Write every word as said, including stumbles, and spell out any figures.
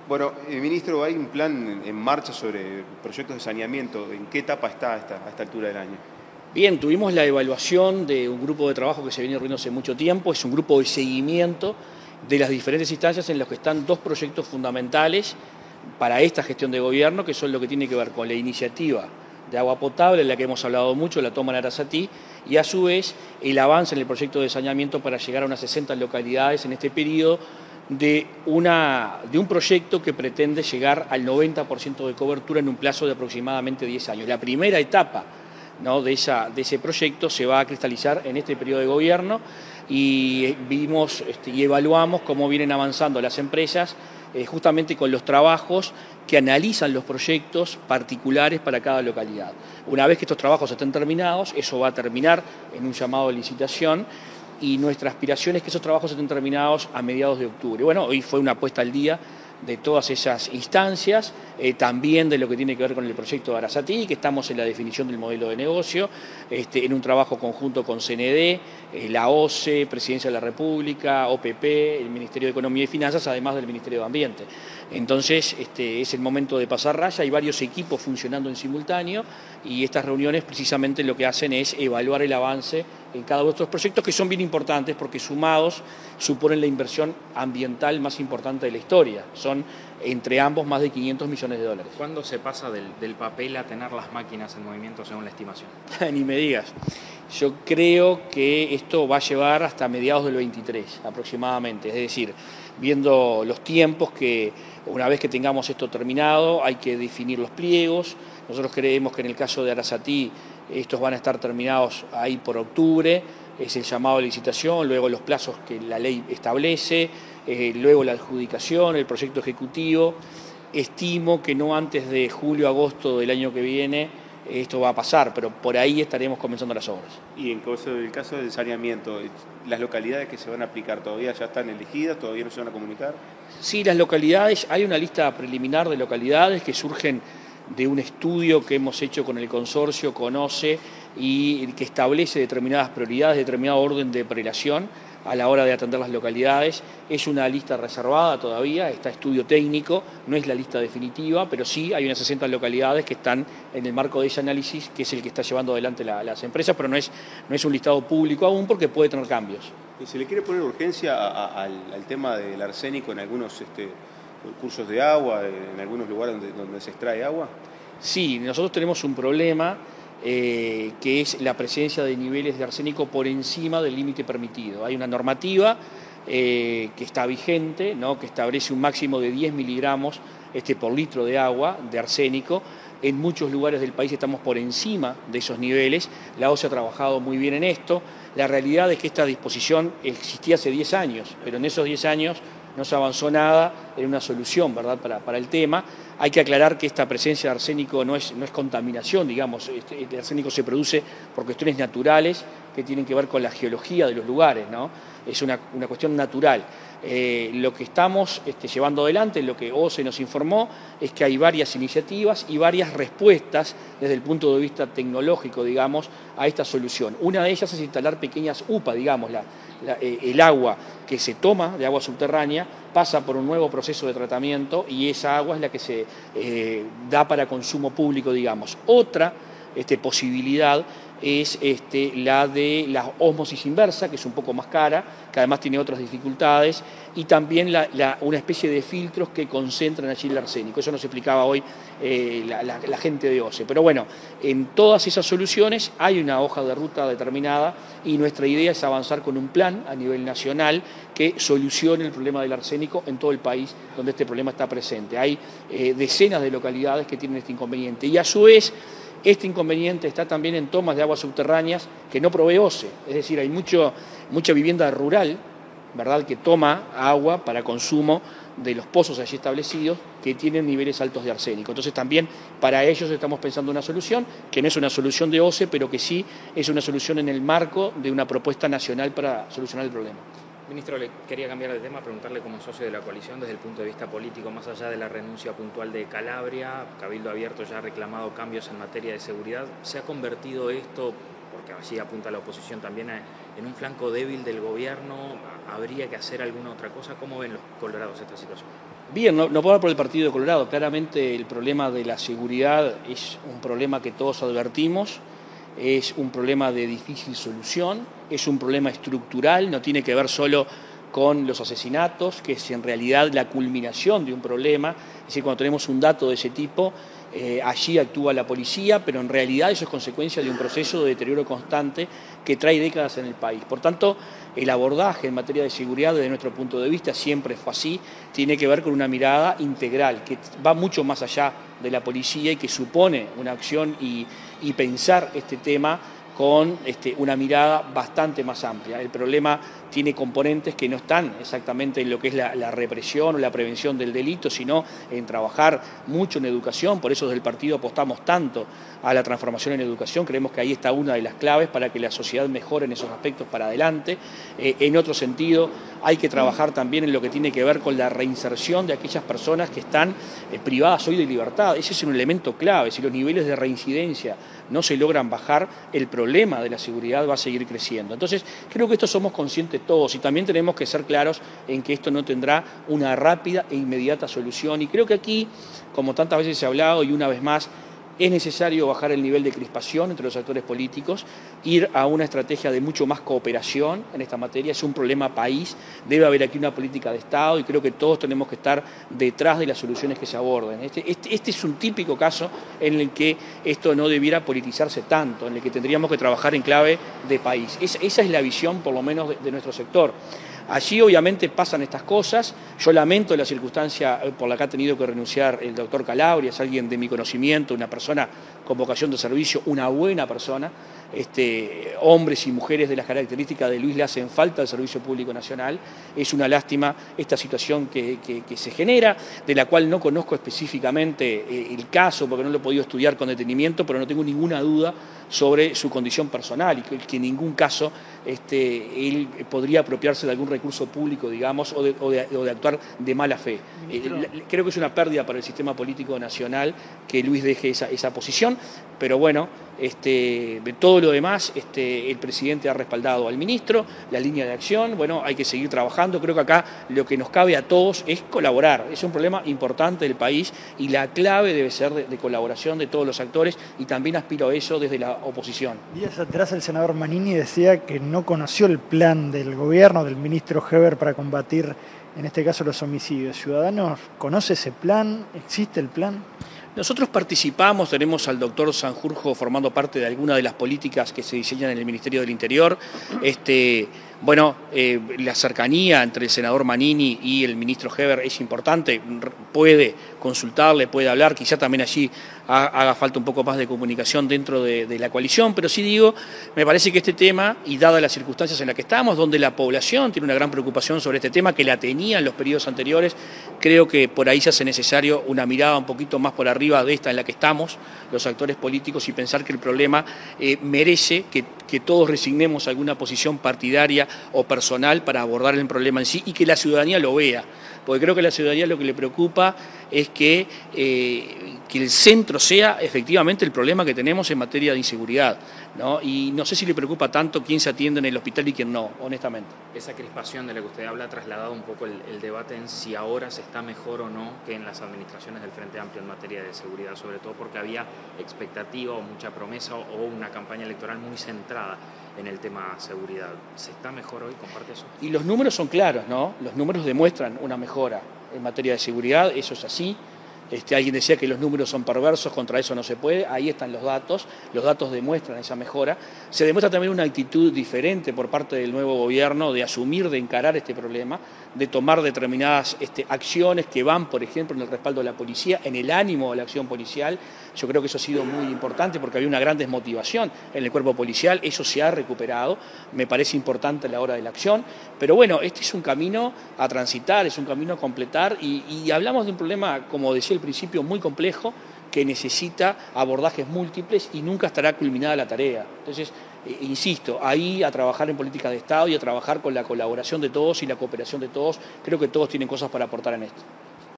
Bueno, eh, ministro, hay un plan en marcha sobre proyectos de saneamiento. ¿En qué etapa está a esta, a esta altura del año? Bien, tuvimos la evaluación de un grupo de trabajo que se viene reuniendo hace mucho tiempo. Es un grupo de seguimiento de las diferentes instancias en las que están dos proyectos fundamentales para esta gestión de gobierno, que son lo que tiene que ver con la iniciativa de agua potable, en la que hemos hablado mucho, la toma en Arasatí, y a su vez el avance en el proyecto de saneamiento para llegar a unas sesenta localidades en este periodo de, una, de un proyecto que pretende llegar al noventa por ciento de cobertura en un plazo de aproximadamente diez años. La primera etapa, ¿no?, de, esa, de ese proyecto se va a cristalizar en este periodo de gobierno y vimos este, y evaluamos cómo vienen avanzando las empresas eh, justamente con los trabajos que analizan los proyectos particulares para cada localidad. Una vez que estos trabajos estén terminados, eso va a terminar en un llamado de licitación y nuestra aspiración es que esos trabajos estén terminados a mediados de octubre. Bueno, hoy fue una puesta al día de todas esas instancias, eh, también de lo que tiene que ver con el proyecto de Arasatí, que estamos en la definición del modelo de negocio, este, en un trabajo conjunto con C N D, eh, la O C E, Presidencia de la República, O P P, el Ministerio de Economía y Finanzas, además del Ministerio de Ambiente. Entonces, este, es el momento de pasar raya, hay varios equipos funcionando en simultáneo y estas reuniones precisamente lo que hacen es evaluar el avance en cada uno de estos proyectos, que son bien importantes porque sumados suponen la inversión ambiental más importante de la historia. Son entre ambos más de quinientos millones de dólares. ¿Cuándo se pasa del, del papel a tener las máquinas en movimiento según la estimación? Ni me digas. Yo creo que esto va a llevar hasta mediados del veintitrés aproximadamente, es decir, viendo los tiempos que una vez que tengamos esto terminado hay que definir los pliegos. Nosotros creemos que en el caso de Arasatí estos van a estar terminados ahí por octubre, es el llamado a licitación, luego los plazos que la ley establece, eh, luego la adjudicación, el proyecto ejecutivo. Estimo que no antes de julio, agosto del año que viene esto va a pasar, pero por ahí estaremos comenzando las obras. Y en el caso del saneamiento, ¿las localidades que se van a aplicar todavía ya están elegidas, todavía no se van a comunicar? Sí, las localidades, hay una lista preliminar de localidades que surgen de un estudio que hemos hecho con el consorcio Conoce y que establece determinadas prioridades, determinado orden de prelación a la hora de atender las localidades. Es una lista reservada todavía, está estudio técnico, no es la lista definitiva, pero sí hay unas sesenta localidades que están en el marco de ese análisis, que es el que está llevando adelante la, las empresas, pero no es, no es un listado público aún porque puede tener cambios. ¿Y se le quiere poner urgencia a, a, al, al tema del arsénico en algunos este, cursos de agua, en algunos lugares donde, donde se extrae agua? Sí, nosotros tenemos un problema eh, que es la presencia de niveles de arsénico por encima del límite permitido. Hay una normativa eh, que está vigente, ¿no?, que establece un máximo de diez miligramos este, por litro de agua de arsénico. En muchos lugares del país estamos por encima de esos niveles. La O C E ha trabajado muy bien en esto. La realidad es que esta disposición existía hace diez años, pero en esos diez años no se avanzó nada en una solución, ¿verdad?, para, para el tema. Hay que aclarar que esta presencia de arsénico no es, no es contaminación, digamos. El arsénico se produce por cuestiones naturales que tienen que ver con la geología de los lugares, ¿no? Es una, una cuestión natural. Eh, lo que estamos este, llevando adelante, lo que O C E nos informó, es que hay varias iniciativas y varias respuestas desde el punto de vista tecnológico, digamos, a esta solución. Una de ellas es instalar pequeñas U P A, digamos, la, la, eh, el agua que se toma de agua subterránea pasa por un nuevo proceso de tratamiento y esa agua es la que se eh, da para consumo público, digamos. Otra este, posibilidad es este, la de la ósmosis inversa, que es un poco más cara, que además tiene otras dificultades, y también la, la, una especie de filtros que concentran allí el arsénico. Eso nos explicaba hoy eh, la, la, la gente de O C E. Pero bueno, en todas esas soluciones hay una hoja de ruta determinada y nuestra idea es avanzar con un plan a nivel nacional que solucione el problema del arsénico en todo el país donde este problema está presente. Hay eh, decenas de localidades que tienen este inconveniente y a su vez este inconveniente está también en tomas de aguas subterráneas que no provee O C E, es decir, hay mucho, mucha vivienda rural, ¿verdad?, que toma agua para consumo de los pozos allí establecidos que tienen niveles altos de arsénico. Entonces también para ellos estamos pensando una solución, que no es una solución de O C E, pero que sí es una solución en el marco de una propuesta nacional para solucionar el problema. Ministro, le quería cambiar de tema, preguntarle como socio de la coalición desde el punto de vista político, más allá de la renuncia puntual de Calabria, Cabildo Abierto ya ha reclamado cambios en materia de seguridad. ¿Se ha convertido esto, porque allí apunta la oposición también, en un flanco débil del gobierno? ¿Habría que hacer alguna otra cosa? ¿Cómo ven los colorados esta situación? Bien, no, no puedo hablar por el Partido de Colorado. Claramente el problema de la seguridad es un problema que todos advertimos, es un problema de difícil solución, es un problema estructural, no tiene que ver solo con los asesinatos, que es en realidad la culminación de un problema. Es decir, cuando tenemos un dato de ese tipo, eh, allí actúa la policía, pero en realidad eso es consecuencia de un proceso de deterioro constante que trae décadas en el país. Por tanto, el abordaje en materia de seguridad, desde nuestro punto de vista, siempre fue así, tiene que ver con una mirada integral, que va mucho más allá de la policía y que supone una acción y, y pensar este tema con este, una mirada bastante más amplia. El problema tiene componentes que no están exactamente en lo que es la, la represión o la prevención del delito, sino en trabajar mucho en educación. Por eso desde el partido apostamos tanto a la transformación en educación. Creemos que ahí está una de las claves para que la sociedad mejore en esos aspectos para adelante. Eh, en otro sentido, hay que trabajar también en lo que tiene que ver con la reinserción de aquellas personas que están eh, privadas hoy de libertad. Ese es un elemento clave. Si los niveles de reincidencia no se logran bajar, el problema de la seguridad va a seguir creciendo. Entonces, creo que esto somos conscientes todos y también tenemos que ser claros en que esto no tendrá una rápida e inmediata solución. Y creo que aquí, como tantas veces se ha hablado y una vez más, es necesario bajar el nivel de crispación entre los actores políticos, ir a una estrategia de mucho más cooperación en esta materia. Es un problema país, debe haber aquí una política de Estado y creo que todos tenemos que estar detrás de las soluciones que se aborden. Este, este, este es un típico caso en el que esto no debiera politizarse tanto, en el que tendríamos que trabajar en clave de país. Es, esa es la visión, por lo menos, de, de nuestro sector. Allí obviamente pasan estas cosas. Yo lamento la circunstancia por la que ha tenido que renunciar el doctor Calabria, es alguien de mi conocimiento, una persona con vocación de servicio, una buena persona. Este, hombres y mujeres de las características de Luis le hacen falta al Servicio Público Nacional. Es una lástima esta situación que, que, que se genera, de la cual no conozco específicamente eh, el caso, porque no lo he podido estudiar con detenimiento, pero no tengo ninguna duda sobre su condición personal y que, que en ningún caso este, él podría apropiarse de algún recurso público, digamos, o de, o de, o de actuar de mala fe. Eh, creo que es una pérdida para el sistema político nacional que Luis deje esa, esa posición, pero bueno, este, de todo lo demás, este, el presidente ha respaldado al ministro, la línea de acción, bueno, hay que seguir trabajando. Creo que acá lo que nos cabe a todos es colaborar. Es un problema importante del país y la clave debe ser de, de colaboración de todos los actores y también aspiro a eso desde la oposición. Días atrás el senador Manini decía que no conoció el plan del gobierno, del ministro Heber, para combatir, en este caso, los homicidios. ¿Ciudadanos conoce ese plan? ¿Existe el plan? Nosotros participamos, tenemos al doctor Sanjurjo formando parte de alguna de las políticas que se diseñan en el Ministerio del Interior. Este, bueno, eh, la cercanía entre el senador Manini y el ministro Heber es importante, puede consultarle, puede hablar, quizá también allí haga falta un poco más de comunicación dentro de, de la coalición, pero sí digo, me parece que este tema, y dadas las circunstancias en las que estamos, donde la población tiene una gran preocupación sobre este tema, que la tenía en los periodos anteriores, creo que por ahí se hace necesario una mirada un poquito más por arriba de esta en la que estamos, los actores políticos, y pensar que el problema eh, merece que, que todos resignemos alguna posición partidaria o personal para abordar el problema en sí y que la ciudadanía lo vea, porque creo que a la ciudadanía lo que le preocupa es que, eh, que el centro sea efectivamente el problema que tenemos en materia de inseguridad, ¿no? Y no sé si le preocupa tanto quién se atiende en el hospital y quién no, honestamente. Esa crispación de la que usted habla ha trasladado un poco el, el debate en si ahora se está mejor o no que en las administraciones del Frente Amplio en materia de seguridad, sobre todo porque había expectativa o mucha promesa o, o una campaña electoral muy centrada en el tema seguridad. ¿Se está mejor hoy? ¿Comparte eso? Y los números son claros, ¿no? Los números demuestran una mejora en materia de seguridad, eso es así. Este, alguien decía que los números son perversos, contra eso no se puede, ahí están los datos, los datos demuestran esa mejora. Se demuestra también una actitud diferente por parte del nuevo gobierno de asumir, de encarar este problema, de tomar determinadas este, acciones que van, por ejemplo, en el respaldo de la policía, en el ánimo de la acción policial. Yo creo que eso ha sido muy importante porque había una gran desmotivación en el cuerpo policial, eso se ha recuperado, me parece importante a la hora de la acción, pero bueno, este es un camino a transitar, es un camino a completar y, y hablamos de un problema, como decía al principio, muy complejo, que necesita abordajes múltiples y nunca estará culminada la tarea. Entonces, eh, insisto, ahí a trabajar en política de Estado y a trabajar con la colaboración de todos y la cooperación de todos, creo que todos tienen cosas para aportar en esto.